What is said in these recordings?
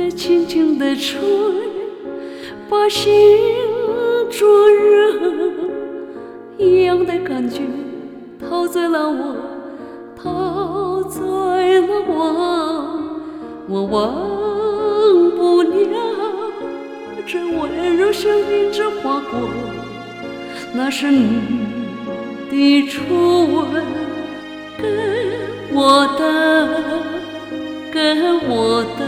在轻轻地吹，把心灼热一样的感觉陶醉了我，陶醉了我忘不了这温柔像云之划过，那是你的初吻，跟我的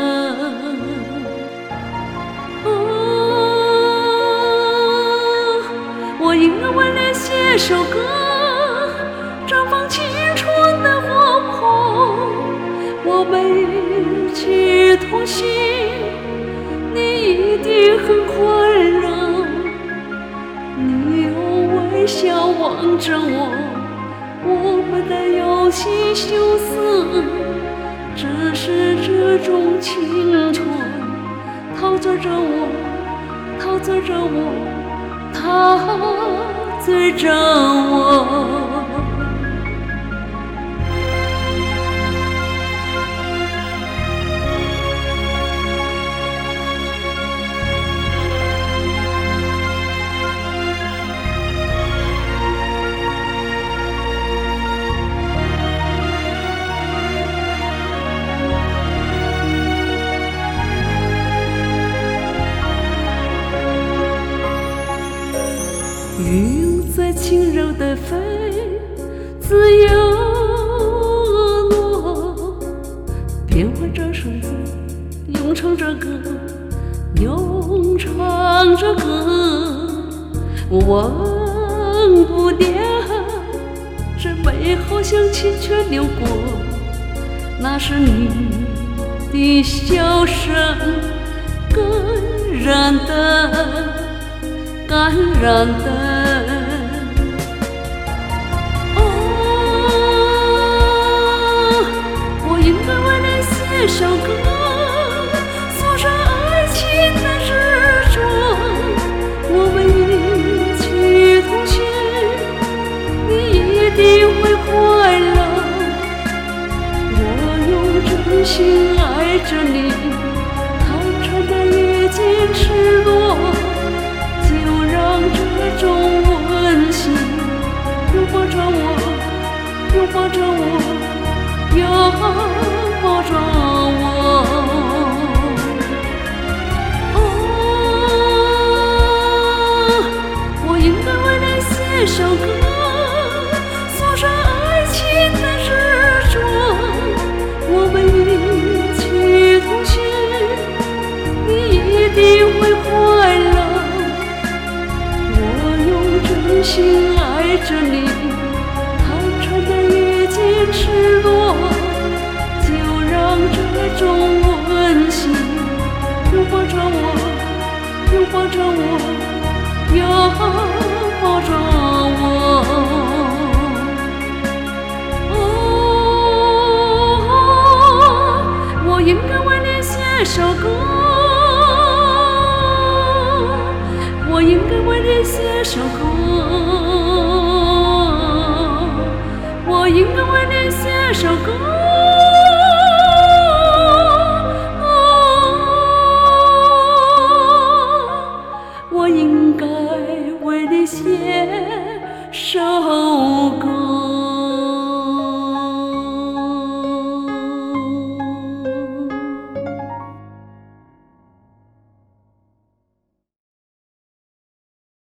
我应该为你写首歌，绽放青春的活泼。我们一起同行，你一定很快乐。你用微笑望着我，我不再有心羞涩。只是这种青春陶醉着我，陶醉着我，陶醉着我。云在轻柔地飞，自由落，变换着声子，咏唱着歌，咏唱着歌。我忘不掉这美好像清泉流过，那是你的笑声，感染的。我应该为你写首歌，诉说爱情的执着。我们一起同行，你一定会快乐。我用真心爱着你，坦诚的已经赤裸。这种温馨拥抱着我，拥抱着我，拥抱着我。我应该为你写首歌，诉说爱情的执着。我们一起同行，你一定会快乐。真心爱着你，坦诚的已经赤裸，就让这种温馨拥抱着我，拥抱着我，拥抱着我。我应该为你写首歌，我应该为你写首歌，我应该为你写首歌，我应该为你写首歌。